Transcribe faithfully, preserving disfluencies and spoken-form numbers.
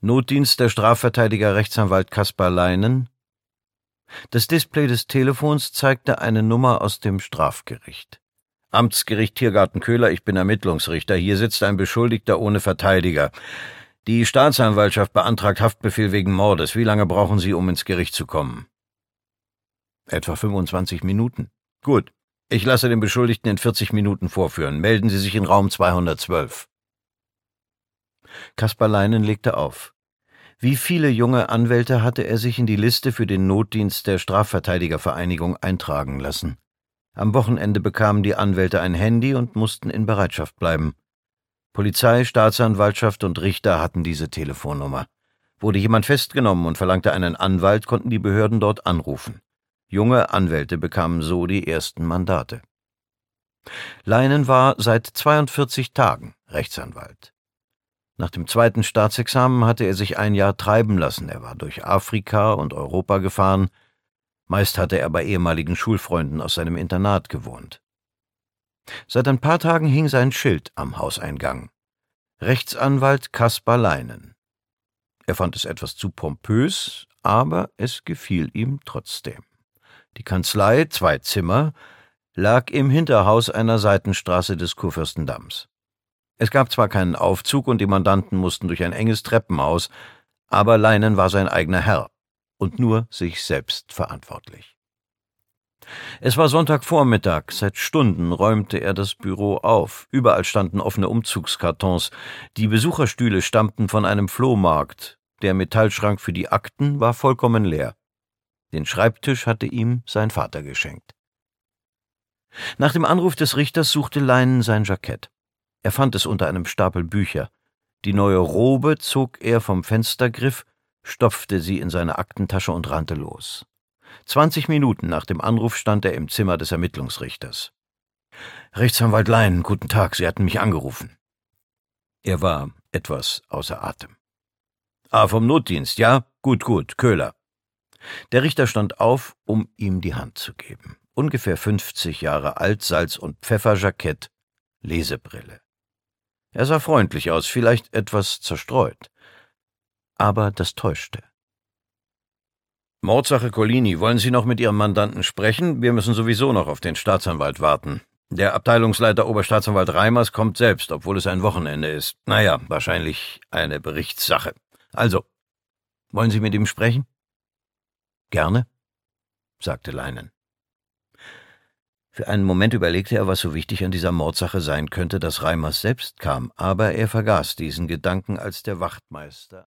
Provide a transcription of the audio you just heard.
Notdienst der Strafverteidiger Rechtsanwalt Kaspar Leinen. Das Display des Telefons zeigte eine Nummer aus dem Strafgericht. Amtsgericht Tiergarten Köhler, ich bin Ermittlungsrichter. Hier sitzt ein Beschuldigter ohne Verteidiger. Die Staatsanwaltschaft beantragt Haftbefehl wegen Mordes. Wie lange brauchen Sie, um ins Gericht zu kommen? Etwa fünfundzwanzig Minuten. Gut. Ich lasse den Beschuldigten in vierzig Minuten vorführen. Melden Sie sich in Raum zweihundertzwölf. Kaspar Leinen legte auf. Wie viele junge Anwälte hatte er sich in die Liste für den Notdienst der Strafverteidigervereinigung eintragen lassen? Am Wochenende bekamen die Anwälte ein Handy und mussten in Bereitschaft bleiben. Polizei, Staatsanwaltschaft und Richter hatten diese Telefonnummer. Wurde jemand festgenommen und verlangte einen Anwalt, konnten die Behörden dort anrufen. Junge Anwälte bekamen so die ersten Mandate. Leinen war seit zweiundvierzig Tagen Rechtsanwalt. Nach dem zweiten Staatsexamen hatte er sich ein Jahr treiben lassen. Er war durch Afrika und Europa gefahren. Meist hatte er bei ehemaligen Schulfreunden aus seinem Internat gewohnt. Seit ein paar Tagen hing sein Schild am Hauseingang. Rechtsanwalt Kaspar Leinen. Er fand es etwas zu pompös, aber es gefiel ihm trotzdem. Die Kanzlei, zwei Zimmer, lag im Hinterhaus einer Seitenstraße des Kurfürstendamms. Es gab zwar keinen Aufzug und die Mandanten mussten durch ein enges Treppenhaus, aber Leinen war sein eigener Herr und nur sich selbst verantwortlich. Es war Sonntagvormittag, seit Stunden räumte er das Büro auf. Überall standen offene Umzugskartons, die Besucherstühle stammten von einem Flohmarkt, der Metallschrank für die Akten war vollkommen leer. Den Schreibtisch hatte ihm sein Vater geschenkt. Nach dem Anruf des Richters suchte Leinen sein Jackett. Er fand es unter einem Stapel Bücher. Die neue Robe zog er vom Fenstergriff, stopfte sie in seine Aktentasche und rannte los. Zwanzig Minuten nach dem Anruf stand er im Zimmer des Ermittlungsrichters. »Rechtsanwalt Leinen, guten Tag, Sie hatten mich angerufen.« Er war etwas außer Atem. »Ah, vom Notdienst, ja? Gut, gut, Köhler.« Der Richter stand auf, um ihm die Hand zu geben. Ungefähr fünfzig Jahre alt, Salz- und Pfefferjackett, Lesebrille. Er sah freundlich aus, vielleicht etwas zerstreut. Aber das täuschte. »Mordsache Collini, wollen Sie noch mit Ihrem Mandanten sprechen? Wir müssen sowieso noch auf den Staatsanwalt warten. Der Abteilungsleiter Oberstaatsanwalt Reimers kommt selbst, obwohl es ein Wochenende ist. Naja, wahrscheinlich eine Berichtssache. Also, wollen Sie mit ihm sprechen?« »Gerne«, sagte Leinen. Für einen Moment überlegte er, was so wichtig an dieser Mordsache sein könnte, dass Reimers selbst kam, aber er vergaß diesen Gedanken, als der Wachtmeister